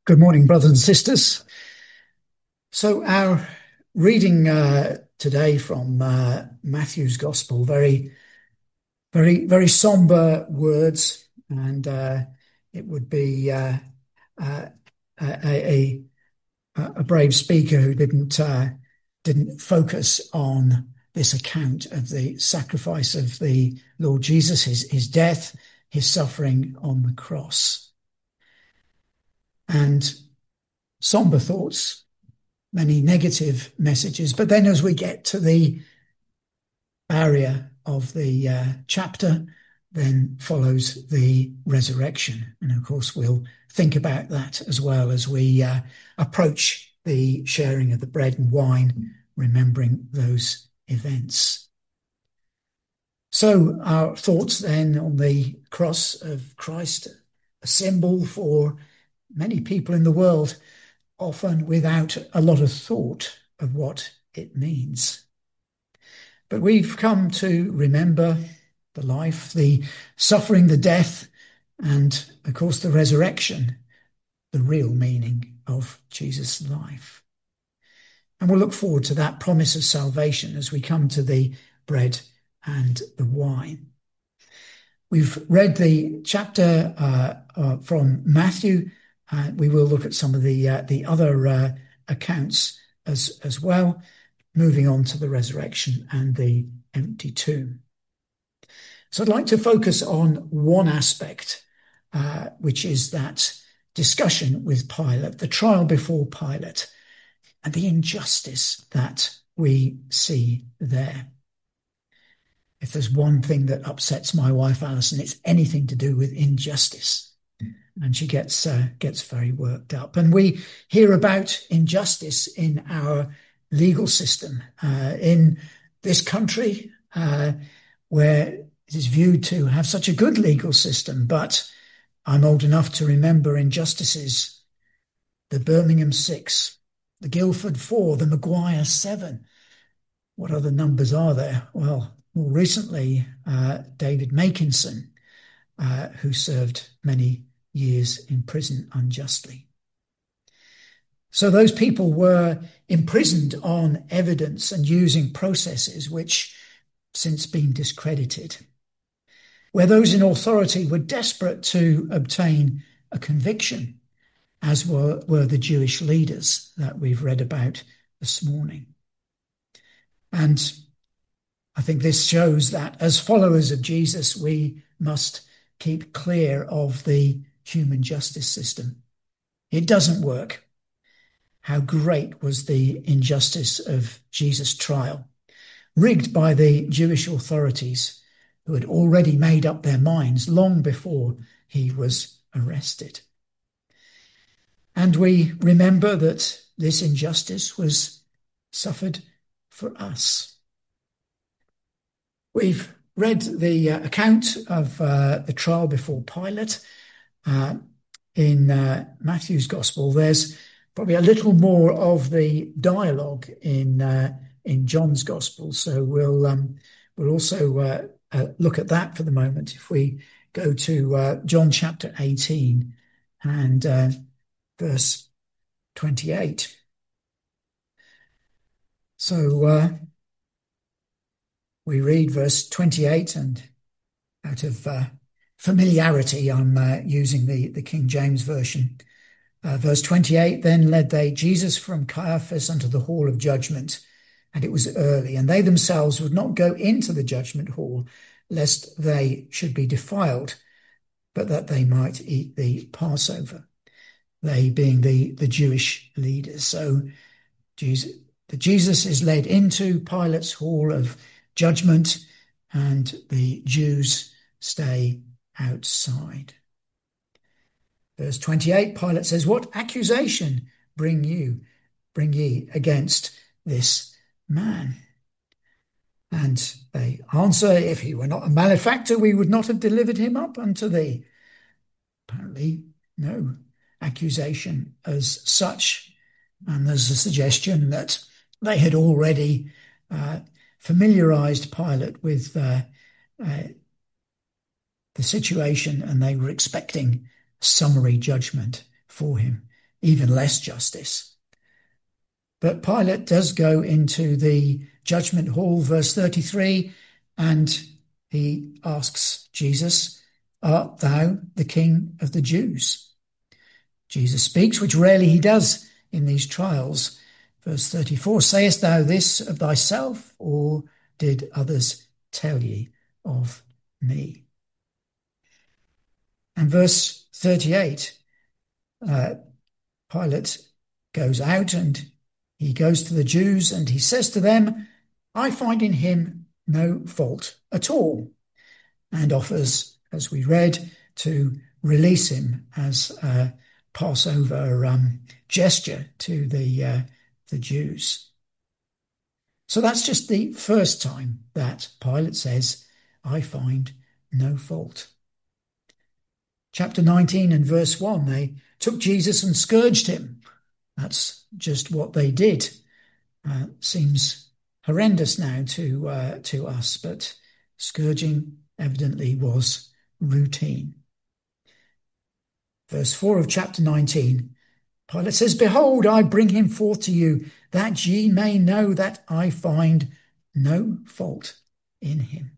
Good morning, brothers and sisters. So our reading today from Matthew's Gospel, very, very, very somber words, and it would be a, a, a brave speaker who didn't focus on this account of the sacrifice of the Lord Jesus, his death, his suffering on the cross. And somber thoughts, many negative messages. But then as we get to the barrier of the chapter, then follows the resurrection. And of course, we'll think about that as well as we approach the sharing of the bread and wine, remembering those events. So our thoughts then on the cross of Christ, a symbol for many people in the world, often without a lot of thought of what it means. But we've come to remember the life, the suffering, the death, and of course the resurrection, the real meaning of Jesus' life. And we'll look forward to that promise of salvation as we come to the bread and the wine. We've read the chapter from Matthew. We will look at some of the other accounts as well, moving on to the resurrection and the empty tomb. So I'd like to focus on one aspect, which is that discussion with Pilate, the trial before Pilate, and the injustice that we see there. If there's one thing that upsets my wife, Alison, it's anything to do with injustice. And she gets very worked up. And we hear about injustice in our legal system, in this country, where it is viewed to have such a good legal system. But I'm old enough to remember injustices, the Birmingham 6, the Guildford 4, the Maguire 7. What other numbers are there? Well, more recently, David Makinson, who served many years in prison unjustly. So those people were imprisoned on evidence and using processes which since been discredited, where those in authority were desperate to obtain a conviction, as were the Jewish leaders that we've read about this morning. And I think this shows that as followers of Jesus, we must keep clear of the human justice system. It doesn't work. How great was the injustice of Jesus' trial, rigged by the Jewish authorities who had already made up their minds long before he was arrested. And we remember that this injustice was suffered for us. We've read the account of the trial before Pilate in Matthew's Gospel. There's probably a little more of the dialogue in John's Gospel, so we'll also look at that for the moment. If we go to John chapter 18 and verse 28. So we read verse 28, and out of familiarity, I'm using the King James Version. Verse 28, then led they Jesus from Caiaphas unto the hall of judgment, and it was early, and they themselves would not go into the judgment hall, lest they should be defiled, but that they might eat the Passover, they being the Jewish leaders. So Jesus is led into Pilate's hall of judgment, and the Jews stay outside. Verse 28, Pilate says, what accusation bring ye against this man? And they answer, if he were not a malefactor, we would not have delivered him up unto thee. Apparently, no accusation as such. And there's a suggestion that they had already familiarized Pilate with the situation, and they were expecting summary judgment for him. even less justice. But Pilate does go into the judgment hall, verse 33, and he asks Jesus, "Art thou the King of the Jews?" Jesus speaks, which rarely he does in these trials. Verse 34, "Sayest thou this of thyself, or did others tell ye of me?" And verse 38, Pilate goes out and he goes to the Jews and he says to them, "I find in him no fault at all," and offers, as we read, to release him as a Passover gesture to the Jews. So that's just the first time that Pilate says, "I find no fault." Chapter 19 and verse 1, they took Jesus and scourged him. That's just what they did. Seems horrendous now to us, but scourging evidently was routine. Verse 4 of chapter 19, Pilate says, "Behold, I bring him forth to you, that ye may know that I find no fault in him."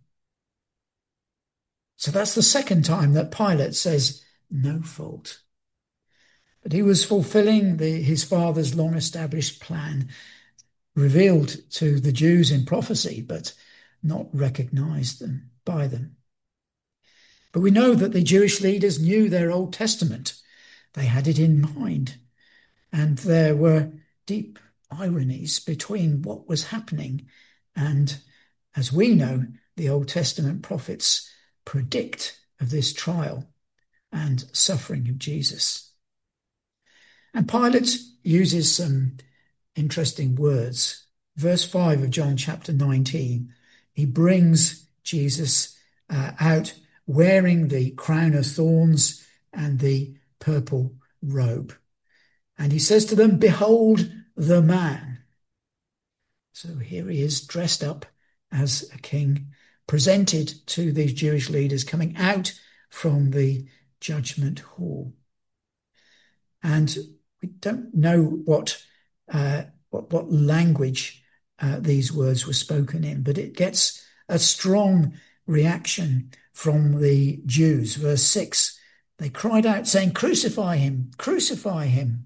So that's the second time that Pilate says no fault. But he was fulfilling his father's long-established plan, revealed to the Jews in prophecy, but not recognized by them. But we know that the Jewish leaders knew their Old Testament. They had it in mind. And there were deep ironies between what was happening and, as we know, the Old Testament prophets predict of this trial and suffering of Jesus. And Pilate uses some interesting words. Verse 5 of John chapter 19, he brings Jesus out wearing the crown of thorns and the purple robe. And he says to them, "Behold the man." So here he is dressed up as a king, presented to these Jewish leaders coming out from the judgment hall. And we don't know what language these words were spoken in, but it gets a strong reaction from the Jews. Verse 6, they cried out saying, "Crucify him, crucify him."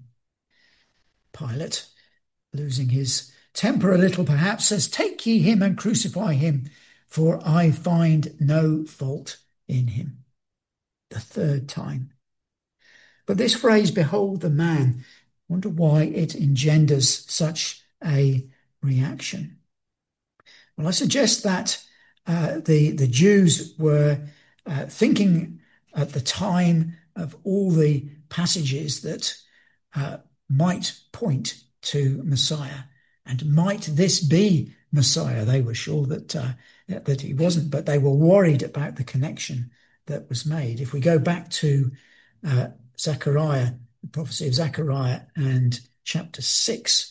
Pilate, losing his temper a little perhaps, says, "Take ye him and crucify him, for I find no fault in him." The third time. But this phrase, "Behold the man," I wonder why it engenders such a reaction. Well, I suggest that the Jews were thinking at the time of all the passages that might point to Messiah, and might this be Messiah? They were sure that he wasn't, but they were worried about the connection that was made. If we go back to Zechariah, the prophecy of Zechariah and chapter 6,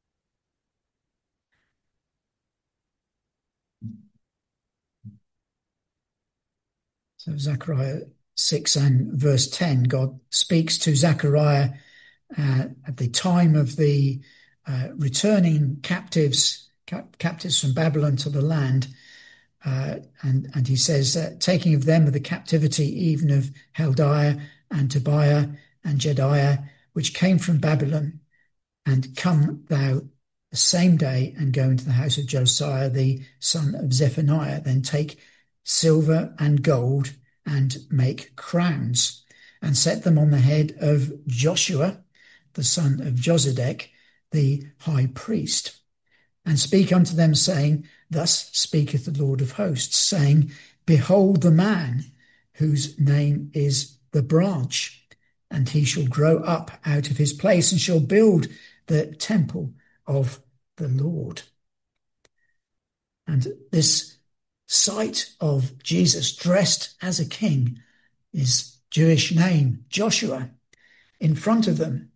so Zechariah 6 and verse 10, God speaks to Zechariah at the time of the returning captives from Babylon to the land. And he says, "Taking of them of the captivity, even of Heldiah and Tobiah and Jediah, which came from Babylon, and come thou the same day and go into the house of Josiah, the son of Zephaniah. Then take silver and gold and make crowns and set them on the head of Joshua, the son of Josedek, the high priest, and speak unto them, saying, Thus speaketh the Lord of hosts, saying, Behold the man whose name is the branch, and he shall grow up out of his place and shall build the temple of the Lord." And this sight of Jesus dressed as a king, his Jewish name, Joshua, in front of them,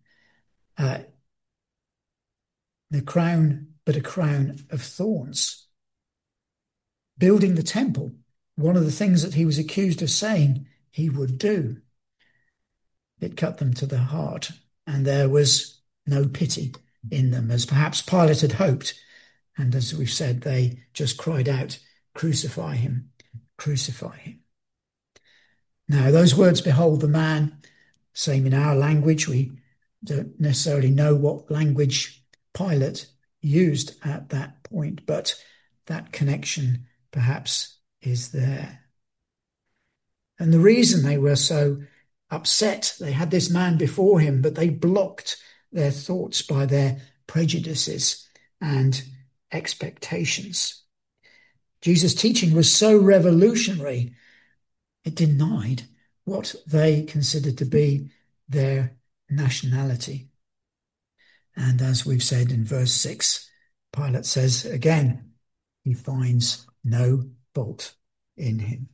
the crown, but a crown of thorns. Building the temple, one of the things that he was accused of saying he would do. It cut them to the heart. and there was no pity in them, as perhaps Pilate had hoped. And as we've said, they just cried out, "Crucify him, crucify him." Now, those words, "Behold the man," same in our language. We don't necessarily know what language Pilate used at that point, but that connection perhaps is there. And the reason they were so upset, they had this man before him, but they blocked their thoughts by their prejudices and expectations. Jesus' teaching was so revolutionary, it denied what they considered to be their nationality. And as we've said in verse 6, Pilate says again, he finds no fault in him.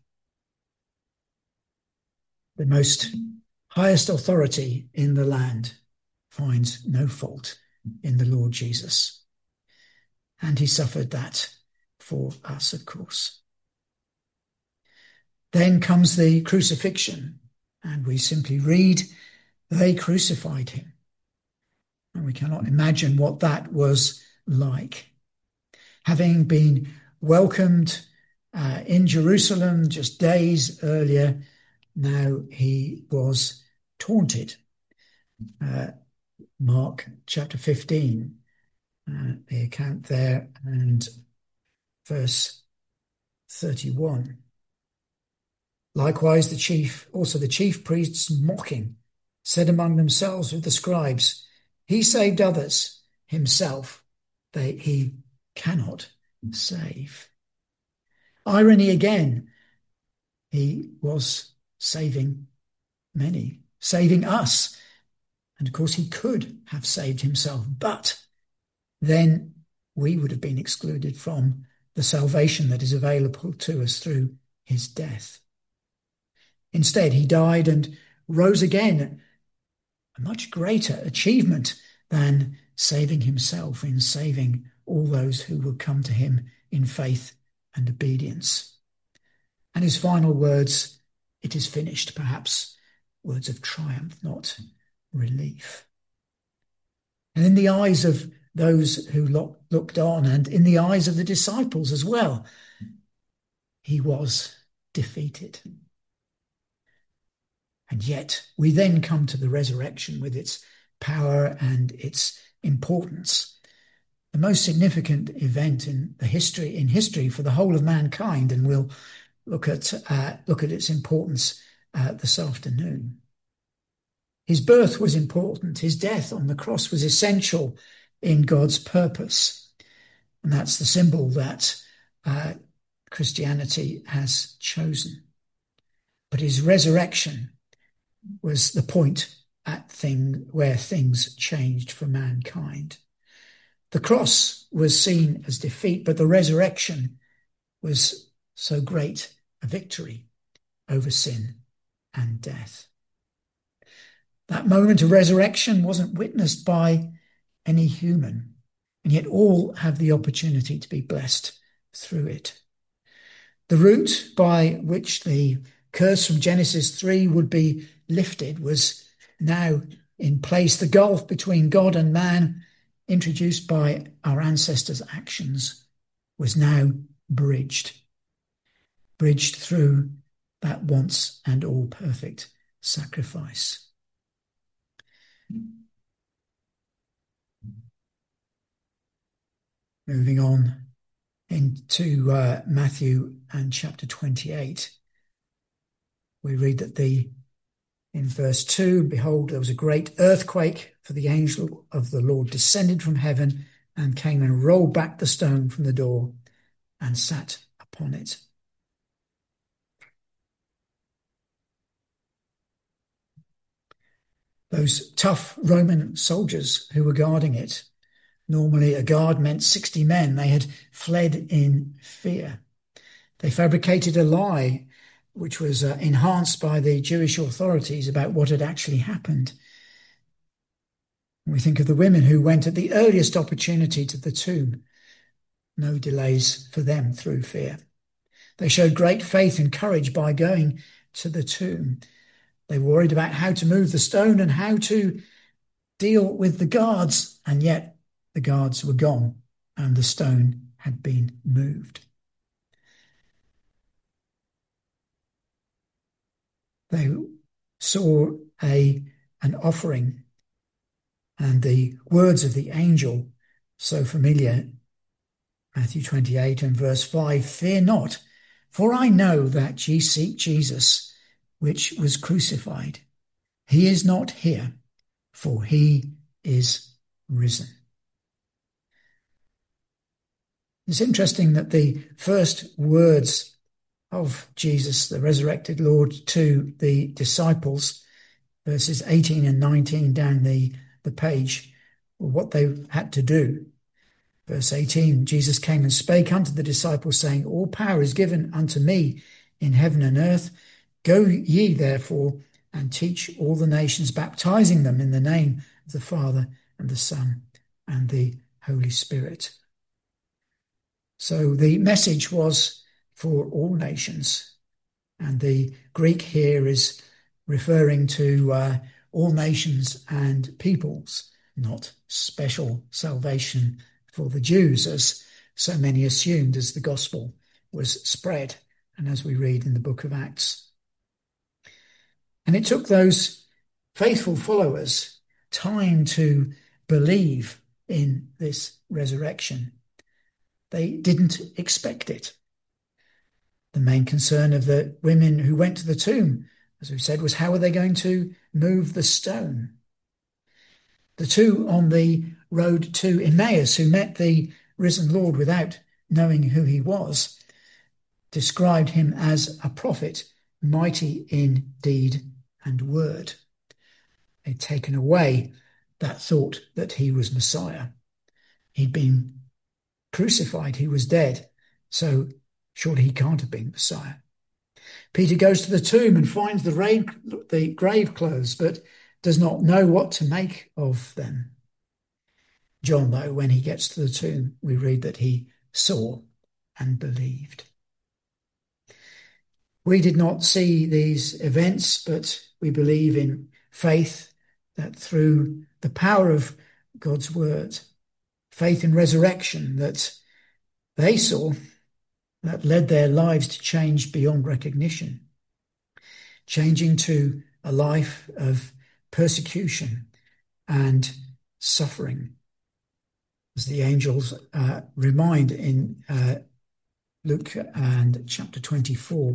The most highest authority in the land finds no fault in the Lord Jesus. And he suffered that for us, of course. Then comes the crucifixion, and we simply read, "They crucified him." And we cannot imagine what that was like. Having been welcomed in Jerusalem just days earlier, now he was taunted. Mark chapter 15, the account there, and verse 31. Likewise, the chief priests, mocking, said among themselves with the scribes, "He saved others, himself he cannot save." Irony again, he was saving many, saving us. And of course, he could have saved himself, but then we would have been excluded from the salvation that is available to us through his death. Instead, he died and rose again, a much greater achievement than saving himself in saving all those who will come to him in faith and obedience. And his final words, "It is finished," perhaps words of triumph, not relief. And in the eyes of those who looked on, and in the eyes of the disciples as well, he was defeated. And yet we then come to the resurrection with its power and its importance. The most significant event in history for the whole of mankind, and we'll look at its importance this afternoon. His birth was important. His death on the cross was essential in God's purpose. And that's the symbol that Christianity has chosen. But his resurrection was the point where things changed for mankind. The cross was seen as defeat, but the resurrection was so great a victory over sin and death. That moment of resurrection wasn't witnessed by any human, and yet all have the opportunity to be blessed through it. The route by which the curse from Genesis 3 would be lifted was now in place. The gulf between God and man, introduced by our ancestors' actions, was now bridged through that once and all perfect sacrifice. Moving on into Matthew and chapter 28, we read that in verse 2, "Behold, there was a great earthquake, for the angel of the Lord descended from heaven and came and rolled back the stone from the door and sat upon it." Those tough Roman soldiers who were guarding it, normally a guard meant 60 men, they had fled in fear. They fabricated a lie which was enhanced by the Jewish authorities about what had actually happened. We think of the women who went at the earliest opportunity to the tomb. No delays for them through fear. They showed great faith and courage by going to the tomb. They worried about how to move the stone and how to deal with the guards, and yet the guards were gone and the stone had been moved. They saw an offering, and the words of the angel, so familiar, Matthew 28 and verse 5, "Fear not, for I know that ye seek Jesus, which was crucified. He is not here, for he is risen." It's interesting that the first words of Jesus, the resurrected Lord, to the disciples, verses 18 and 19 down the page, were what they had to do. Verse 18, Jesus came and spake unto the disciples, saying, All power is given unto me in heaven and earth. Go ye therefore and teach all the nations, baptizing them in the name of the Father and the Son and the Holy Spirit. So the message was for all nations. And the Greek here is referring to all nations and peoples, not special salvation for the Jews, as so many assumed as the gospel was spread, and as we read in the book of Acts. And it took those faithful followers time to believe in this resurrection. They didn't expect it. The main concern of the women who went to the tomb, as we said, was how are they going to move the stone? The two on the road to Emmaus who met the risen Lord without knowing who he was, described him as a prophet, mighty in deed and word. They'd taken away that thought that he was Messiah. He'd been crucified, he was dead, so surely he can't have been Messiah. Peter goes to the tomb and finds the grave clothes, but does not know what to make of them. John, though, when he gets to the tomb, we read that he saw and believed. We did not see these events, but we believe in faith that through the power of God's word, faith in resurrection that they saw, that led their lives to change beyond recognition, changing to a life of persecution and suffering. As the angels remind in Luke and chapter 24.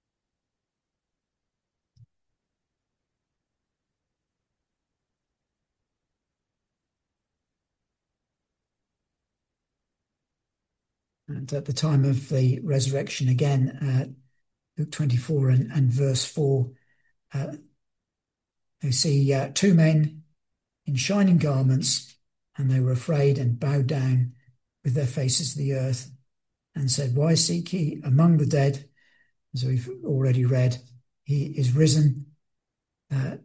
And at the time of the resurrection, again, Luke 24 and verse 4, they see two men in shining garments, and they were afraid and bowed down with their faces to the earth and said, Why seek ye among the dead? As we've already read, he is risen. The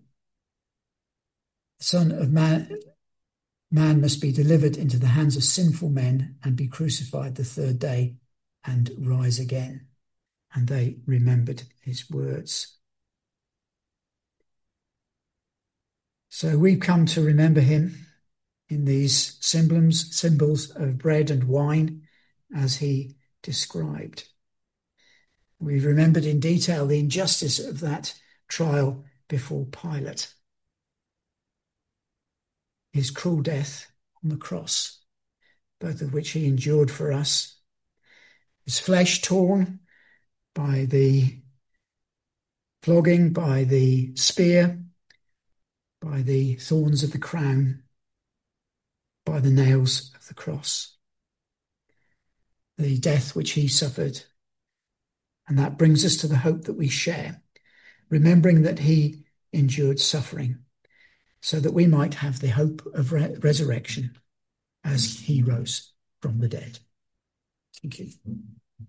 Son of Man must be delivered into the hands of sinful men and be crucified the third day and rise again. And they remembered his words. So we've come to remember him in these symbols of bread and wine as he described. We've remembered in detail the injustice of that trial before Pilate. His cruel death on the cross, both of which he endured for us. His flesh torn by the flogging, by the spear, by the thorns of the crown, by the nails of the cross. The death which he suffered. And that brings us to the hope that we share, remembering that he endured suffering, so that we might have the hope of resurrection as he rose from the dead. Thank you.